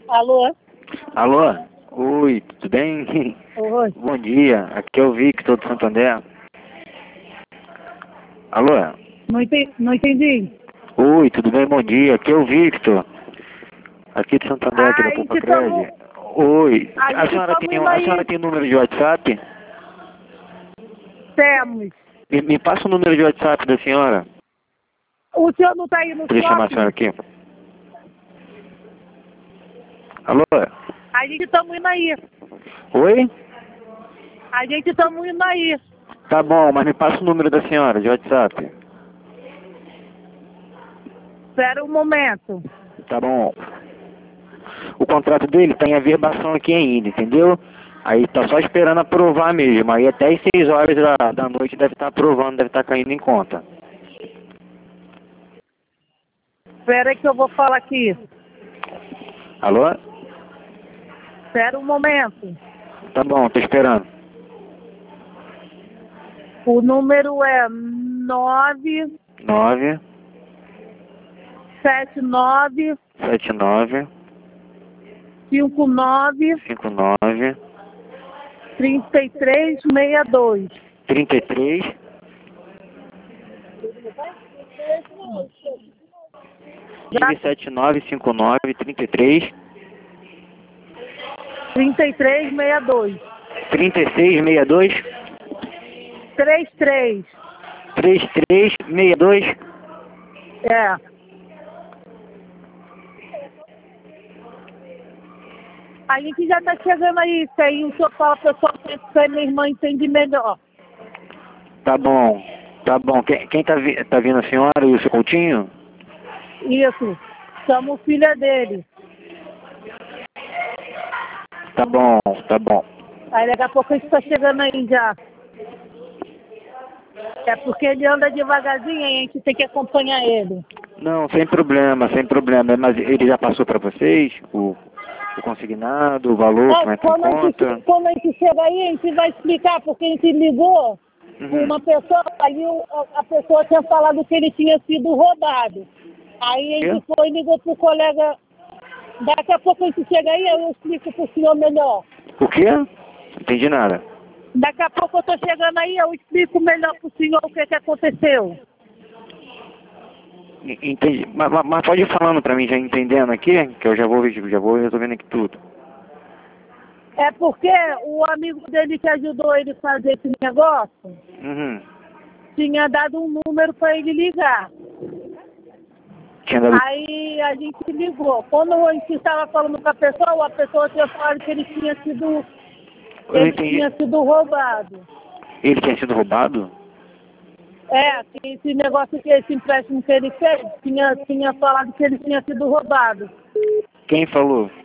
Alô? Alô? Oi, tudo bem? Oi. Bom dia, aqui é o Victor do Santander. Alô? Não entendi. Oi, tudo bem? Bom dia, aqui é o Victor. Aqui de Santander, aqui da A Poupa gente tamo... Cred. Oi, A a gente senhora tamo tem, indo a senhora aí. tem número de WhatsApp? Temos. Me passa o número de WhatsApp da senhora, O senhor não tá aí no pra eu chamar a senhora shopping? aqui. Alô? A gente tamo indo aí. Oi? A gente tamo indo aí. Tá bom, mas me passa o número da senhora de WhatsApp. Espera um momento. Tá bom. O contrato dele tá em averbação aqui ainda, entendeu? Aí tá só esperando aprovar mesmo. Aí até as 6 horas da noite deve estar aprovando, deve estar caindo em conta. Espera aí que eu vou falar aqui. Alô? Espera um momento. Tá bom, tô esperando. O número é 9 9 79 79 59 59 3362. 33 79 59 33 3362. 3662 33. 3362. É. A gente já tá chegando aí, isso aí o senhor fala pessoal que minha irmã entende melhor. Tá bom, tá bom. Quem tá vindo a senhora e o seu Coutinho? Isso. Somos filha dele. Tá bom, tá bom. Aí daqui a pouco a gente tá chegando aí já. É porque ele anda devagarzinho e a gente tem que acompanhar ele. Não, sem problema, sem problema. Mas ele já passou pra vocês o consignado, o valor que vai ter em conta? Quando a gente chega aí, a gente vai explicar, porque a gente ligou com uma pessoa, aí a pessoa tinha falado que ele tinha sido roubado. Aí a gente foi e ligou pro colega. Daqui a pouco a gente chega aí, eu explico pro senhor melhor. O quê? Não entendi nada. Daqui a pouco eu tô chegando aí, eu explico melhor pro senhor o que aconteceu. Entendi. Mas pode ir falando pra mim, já entendendo aqui, que eu já vou resolvendo aqui tudo. É porque o amigo dele que ajudou ele a fazer esse negócio tinha dado um número para ele ligar. Tinha dado... Aí a gente ligou. Quando a gente estava falando com a pessoa tinha falado que ele tinha sido roubado. Ele tinha sido roubado? É, que esse negócio, esse empréstimo que ele fez, tinha falado que ele tinha sido roubado. Quem falou?